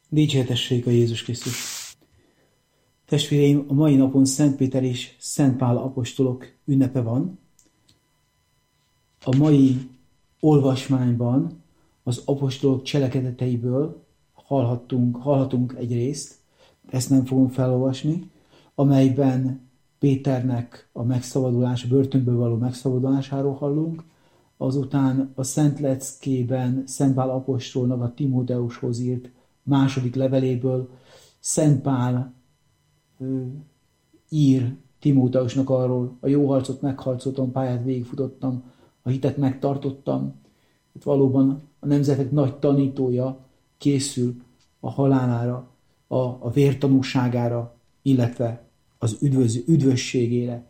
Dicsértessék a Jézus Krisztus! Testvéreim, a mai napon Szent Péter és Szent Pál apostolok ünnepe van. A mai olvasmányban az apostolok cselekedeteiből hallhatunk egy részt, ezt nem fogom felolvasni, amelyben Péternek a börtönből való megszabadulásáról hallunk, azután a Szent Leckében Szent Pál apostolnak a Timóteushoz írt második leveléből Szent Pál ír Timóteusnak arról: a jó harcot megharcoltam, pályát végigfutottam, a hitet megtartottam. Hát valóban a nemzetek nagy tanítója készül a halálára, a vértanúságára, illetve az üdvösségére.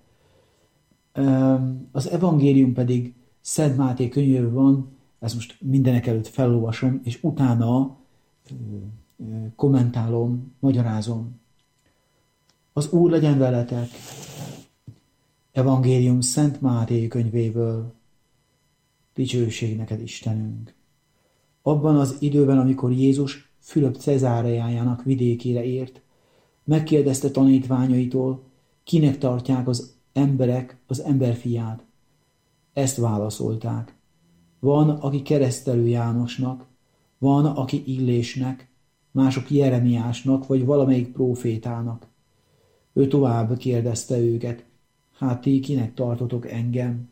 Az evangélium pedig Szent Máté könyvében van, ezt most mindenekelőtt felolvasom, és utána kommentálom, magyarázom. Az Úr legyen veletek! Evangélium Szent Máté könyvéből. Dicsőség neked, Istenünk! Abban az időben, amikor Jézus Fülöp Cezáreájának vidékére ért, megkérdezte tanítványaitól, kinek tartják az emberek az emberfiát. Ezt válaszolták: van, aki Keresztelő Jánosnak, van, aki Illésnek, mások Jeremiásnak, vagy valamelyik prófétának. Ő tovább kérdezte őket: hát ti kinek tartotok engem?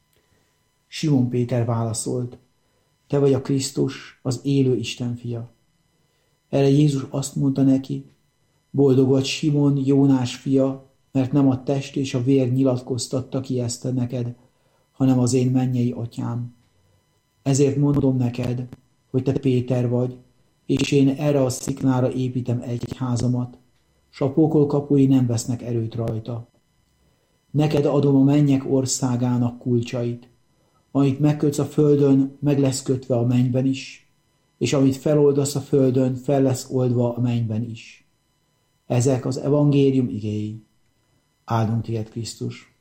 Simon Péter válaszolt: te vagy a Krisztus, az élő Isten fia. Erre Jézus azt mondta neki: boldog vagy, Simon, Jónás fia, mert nem a test és a vér nyilatkoztatta ki ezt neked, hanem az én mennyei atyám. Ezért mondom neked, hogy te Péter vagy, és én erre a sziklára építem egyházamat, s a pokol kapui nem vesznek erőt rajta. Neked adom a mennyek országának kulcsait. Amit megkötsz a földön, meg lesz kötve a mennyben is, és amit feloldasz a földön, fel lesz oldva a mennyben is. Ezek az evangélium igéi. Áldunk téged, Krisztus!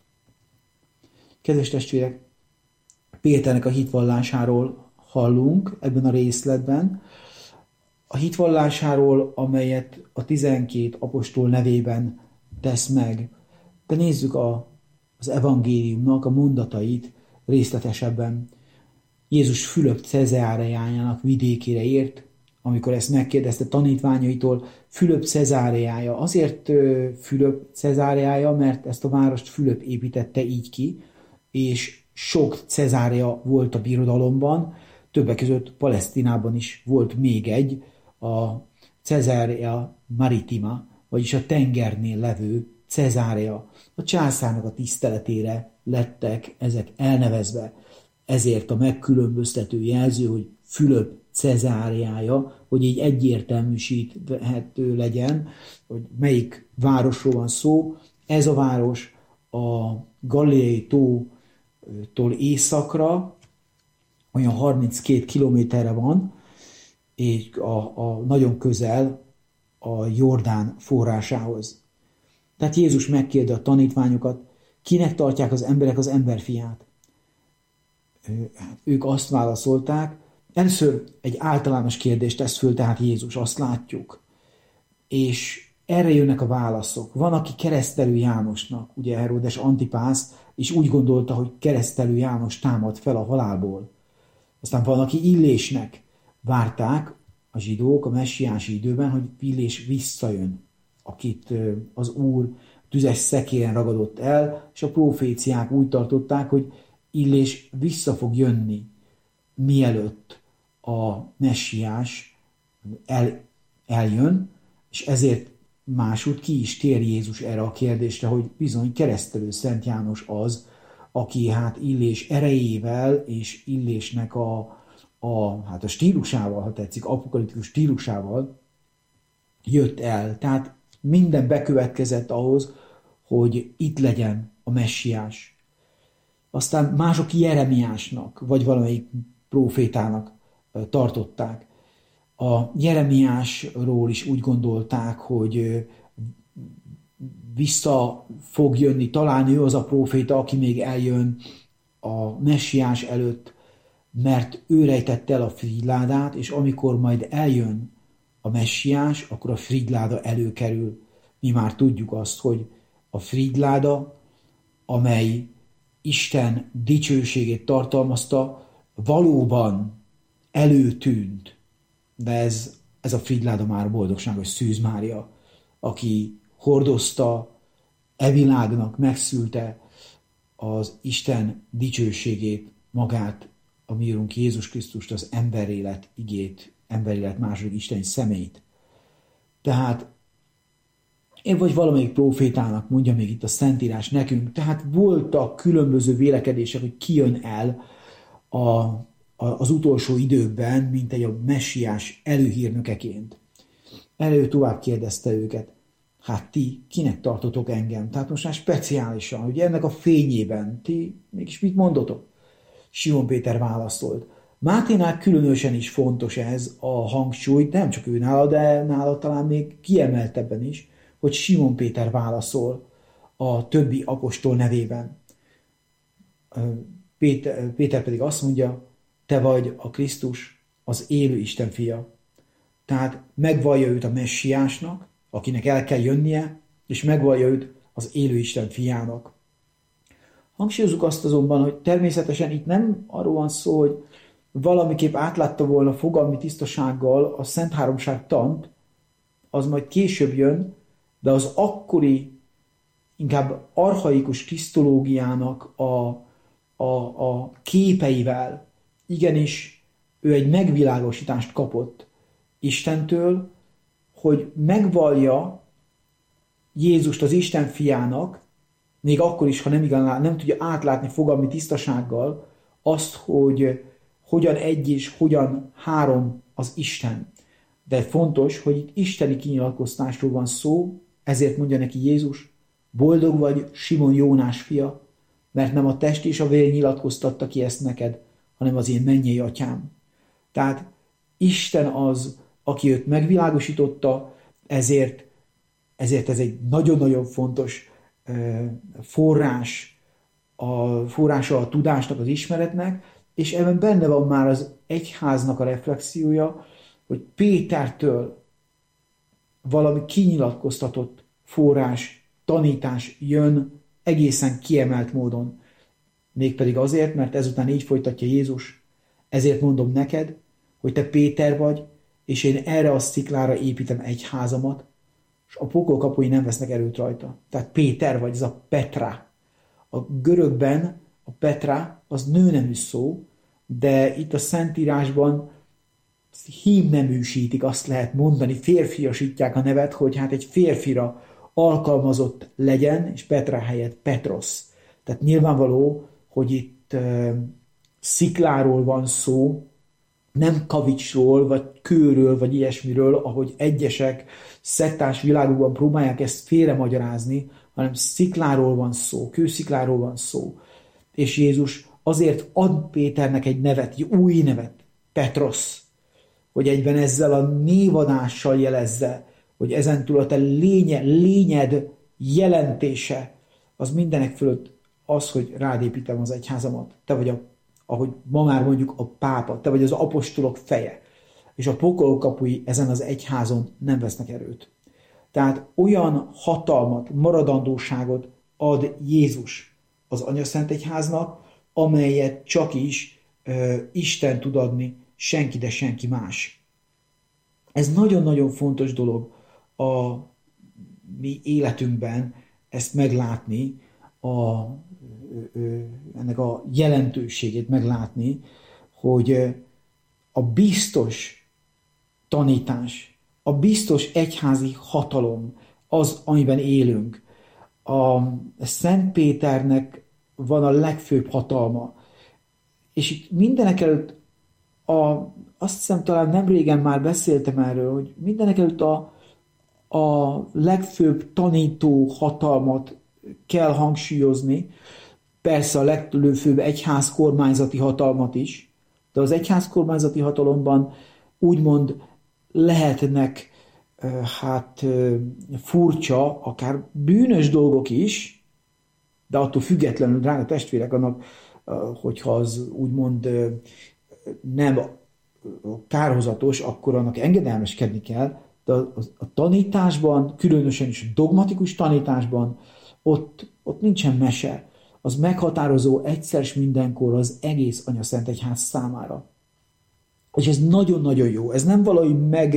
Kedves testvérek, Péternek a hitvallásáról hallunk ebben a részletben. A hitvallásáról, amelyet a 12 apostol nevében tesz meg. De nézzük az evangéliumnak a mondatait részletesebben. Jézus Fülöp Cezáreájának vidékére ért, amikor ezt megkérdezte tanítványaitól. Fülöp Cezáreája. Azért Fülöp Cezáreája, mert ezt a várost Fülöp építette így ki, és sok Cezárea volt a birodalomban, többek között Palesztinában is volt még egy, a Caesarea Maritima, vagyis a tengernél levő Cezárea. A császárnak a tiszteletére lettek ezek elnevezve. Ezért a megkülönböztető jelző, hogy Fülöp Cezáreája, hogy így egyértelműsíthető legyen, hogy melyik városról van szó. Ez a város a Galileai tótól északra, olyan 32 kilométerre van, és nagyon közel a Jordán forrásához. Tehát Jézus megkérdezi a tanítványokat, kinek tartják az emberek az emberfiát? Ők azt válaszolták. Először egy általános kérdést tesz föl, tehát Jézus, azt látjuk. És erre jönnek a válaszok. Van, aki Keresztelő Jánosnak, ugye Heródes Antipász, és úgy gondolta, hogy Keresztelő János támad fel a halálból. Aztán van, aki Illésnek. Várták a zsidók a messiási időben, hogy Illés visszajön, akit az Úr tüzes szekéren ragadott el, és a proféciák úgy tartották, hogy Illés vissza fog jönni, mielőtt a messiás eljön, és ezért másút ki is tér Jézus erre a kérdésre, hogy bizony Keresztelő Szent János az, aki hát Illés erejével és Illésnek a stílusával, ha tetszik, apokaliptikus stílusával jött el. Tehát minden bekövetkezett ahhoz, hogy itt legyen a messiás. Aztán mások Jeremiásnak, vagy valamelyik prófétának tartották. A Jeremiásról is úgy gondolták, hogy vissza fog jönni, talán ő az a próféta, aki még eljön a messiás előtt, mert ő rejtette el a figyládát, és amikor majd eljön a messiás, akkor a frigyláda előkerül. Mi már tudjuk azt, hogy a frigyláda, amely Isten dicsőségét tartalmazta, valóban előtűnt. De ez a frigyláda már boldogságos Szűz Mária, aki hordozta e világnak, megszülte az Isten dicsőségét, magát, a mi Urunk Jézus Krisztust, az emberélet igét, emberélet második isteni személyt. Tehát én vagy valamelyik prófétának mondja még itt a Szentírás nekünk, tehát voltak különböző vélekedések, hogy ki jön el az utolsó időkben, mint egy a messiás előhírnökeként. Elő tovább kérdezte őket, hát ti kinek tartotok engem? Tehát most már speciálisan, hogy ennek a fényében ti mégis mit mondotok? Simon Péter válaszolt. Máténál különösen is fontos ez a hangsúly, nem csak ő nála, de nála talán még kiemeltebben is, hogy Simon Péter válaszol a többi apostol nevében. Péter pedig azt mondja, te vagy a Krisztus, az élő Isten fia. Tehát megvallja őt a messiásnak, akinek el kell jönnie, és megvallja őt az élő Isten fiának. Hangsúlyozzuk azt azonban, hogy természetesen itt nem arról van szó, hogy valamiképp átlátta volna fogalmi tisztasággal a Szent Háromság tant, az majd később jön, de az akkori, inkább archaikus krisztológiának a képeivel igenis ő egy megvilágosítást kapott Istentől, hogy megvallja Jézust az Isten fiának, még akkor is, ha nem tudja átlátni fogalmi tisztasággal azt, hogy hogyan egy és hogyan három az Isten. De fontos, hogy itt isteni kinyilatkoztásról van szó, ezért mondja neki Jézus, boldog vagy, Simon Jónás fia, mert nem a test és a vér nyilatkoztatta ki ezt neked, hanem az én mennyei atyám. Tehát Isten az, aki őt megvilágosította, ezért ez egy nagyon-nagyon fontos forrása a tudásnak, az ismeretnek, és ebben benne van már az egyháznak a reflexiója, hogy Pétertől valami kinyilatkoztatott forrás, tanítás jön egészen kiemelt módon. Mégpedig azért, mert ezután így folytatja Jézus, ezért mondom neked, hogy te Péter vagy, és én erre a sziklára építem egyházamat, és a pokol kapui nem vesznek erőt rajta. Tehát Péter vagy, ez a Petra. A görögben a Petra az nőnemű szó, de itt a Szentírásban hímneműsítik, azt lehet mondani, férfiasítják a nevet, hogy hát egy férfira alkalmazott legyen, és Petra helyett Petros. Tehát nyilvánvaló, hogy itt szikláról van szó, nem kavicsról, vagy kőről, vagy ilyesmiről, ahogy egyesek szektás világokban próbálják ezt félremagyarázni, hanem szikláról van szó, kőszikláról van szó. És Jézus azért ad Péternek egy nevet, egy új nevet, Petros, hogy egyben ezzel a névadással jelezze, hogy ezentúl a te lényed jelentése, az mindenek fölött az, hogy rád építem az egyházamat. Te vagy ahogy ma már mondjuk a pápa, te vagy az apostolok feje, és a pokol kapui ezen az egyházon nem vesznek erőt. Tehát olyan hatalmat, maradandóságot ad Jézus az Anyaszent Egyháznak, amelyet csak is Isten tud adni, senki, de senki más. Ez nagyon-nagyon fontos dolog a mi életünkben ezt meglátni, ennek a jelentőségét meglátni, hogy a biztos tanítás, a biztos egyházi hatalom az, amiben élünk. A Szent Péternek van a legfőbb hatalma. És itt mindenekelőtt azt hiszem, talán nem régen már beszéltem erről, hogy mindenekelőtt a legfőbb tanító hatalmat kell hangsúlyozni, persze a legfőbb egyház kormányzati hatalmat is, de az egyház kormányzati hatalomban úgymond lehetnek furcsa, akár bűnös dolgok is, de attól függetlenül, drága testvérek, annak, hogyha az úgymond nem kárhozatos, akkor annak engedelmeskedni kell, de a tanításban, különösen is a dogmatikus tanításban, ott nincsen mese. Az meghatározó egyszer s mindenkor az egész Anyaszentegyház számára. És ez nagyon-nagyon jó. Ez nem valami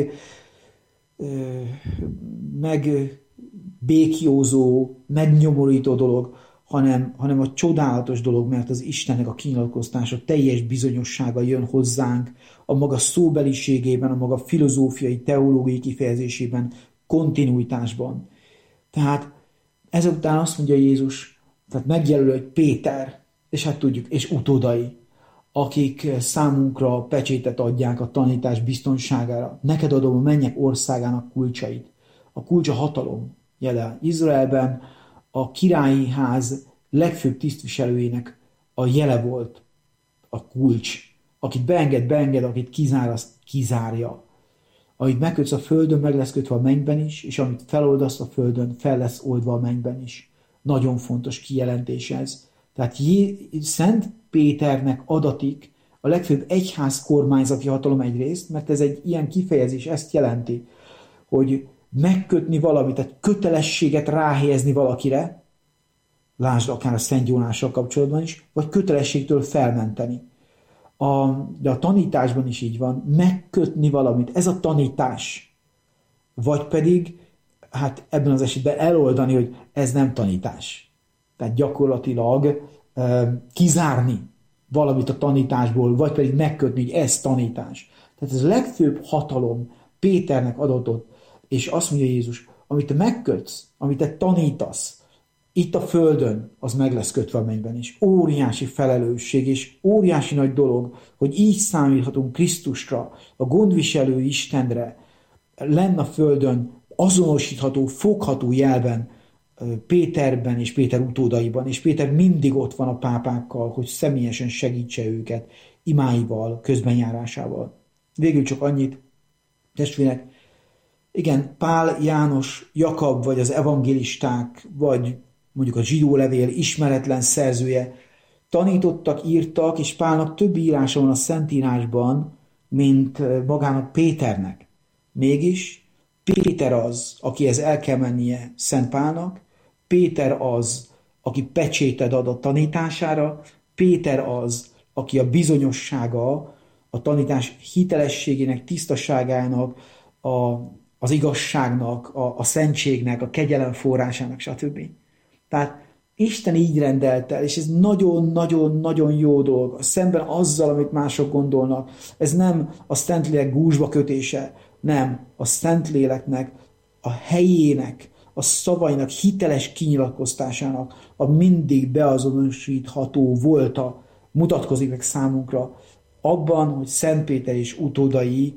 megbékjózó, megnyomorító dolog, hanem a csodálatos dolog, mert az Istennek a kinyilatkoztása teljes bizonyossága jön hozzánk, a maga szóbeliségében, a maga filozófiai, teológiai kifejezésében, kontinuitásban. Tehát ezután azt mondja Jézus, tehát megjelöli, hogy Péter, és hát tudjuk, és utódai, akik számunkra pecsétet adják a tanítás biztonságára. Neked adom a mennyek országának kulcsait. A kulcs a hatalom jele. Izraelben a királyi ház legfőbb tisztviselőjének a jele volt a kulcs. Akit beenged, akit kizár, azt kizárja. Amit megkötsz a földön, meg lesz kötve a mennyben is, és amit feloldasz a földön, fel lesz oldva a mennyben is. Nagyon fontos kijelentés ez. Tehát Szent Péternek adatik a legfőbb egyház kormányzati hatalom egyrészt, mert ez egy ilyen kifejezés, ezt jelenti, hogy megkötni valamit, tehát kötelességet ráhelyezni valakire, lásd akár a Szent Jónással kapcsolatban is, vagy kötelességtől felmenteni. De a tanításban is így van, megkötni valamit, ez a tanítás. Vagy pedig, hát ebben az esetben eloldani, hogy ez nem tanítás. Tehát gyakorlatilag kizárni valamit a tanításból, vagy pedig megkötni, hogy ez tanítás. Tehát ez a legfőbb hatalom Péternek adatott, és azt mondja Jézus, amit te megkötsz, amit te tanítasz, itt a földön, az meg lesz kötve a mennyben is. Óriási felelősség, és óriási nagy dolog, hogy így számíthatunk Krisztusra, a gondviselő Istenre, lenn a földön azonosítható, fogható jelben Péterben és Péter utódaiban, és Péter mindig ott van a pápákkal, hogy személyesen segítse őket imáival, közbenjárásával. Végül csak annyit, testvérek, igen, Pál, János, Jakab, vagy az evangélisták, vagy mondjuk a zsidólevél ismeretlen szerzője tanítottak, írtak, és Pálnak több írása van a Szentírásban, mint magának Péternek. Mégis Péter az, akihez el kell mennie Szent Pálnak, Péter az, aki pecsétet ad a tanítására, Péter az, aki a bizonyossága, a tanítás hitelességének, tisztaságának, az igazságnak, a szentségnek, a kegyelem forrásának, stb. Tehát Isten így rendelt el, és ez nagyon-nagyon-nagyon jó dolog. Szemben azzal, amit mások gondolnak. Ez nem a Szentlélek gúzsba kötése, nem. A Szentléleknek, a helyének, a szavainak hiteles kinyilatkoztásának a mindig beazonosítható volta mutatkozik meg számunkra abban, hogy Szent Péter és utódai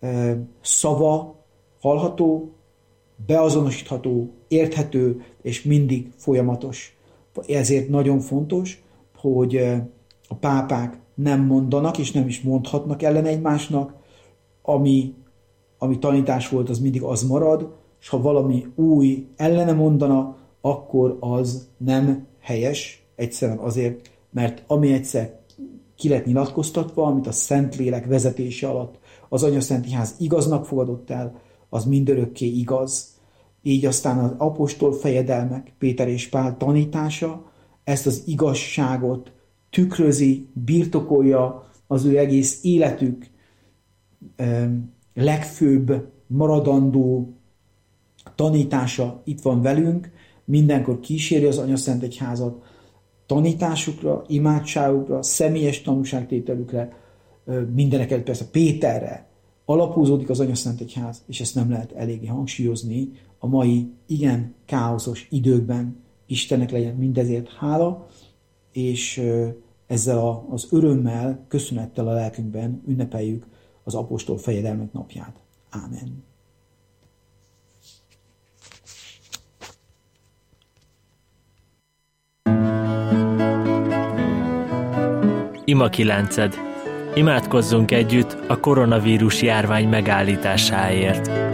szava hallható, beazonosítható, érthető és mindig folyamatos. Ezért nagyon fontos, hogy a pápák nem mondanak és nem is mondhatnak ellen egymásnak, ami tanítás volt, az mindig az marad, és ha valami új ellene mondana, akkor az nem helyes, egyszerűen azért, mert ami egyszer ki lett nyilatkoztatva, amit a Szentlélek vezetése alatt az Anyaszentegyház igaznak fogadott el, az mindörökké igaz. Így aztán az apostol fejedelmek, Péter és Pál tanítása ezt az igazságot tükrözi, birtokolja, az ő egész életük legfőbb maradandó tanítása itt van velünk, mindenkor kíséri az Anyaszentegyházat tanításukra, imádságukra, személyes tanúságtételükre, mindeneket persze Péterre alapozódik az Anyaszentegyház, és ezt nem lehet eléggé hangsúlyozni a mai igen káoszos időkben. Istennek legyen mindezért hála, és ezzel az örömmel, köszönettel a lelkünkben ünnepeljük az apostol fejedelmek napját. Ámen. Ima 9. Imádkozzunk együtt a koronavírus járvány megállításáért.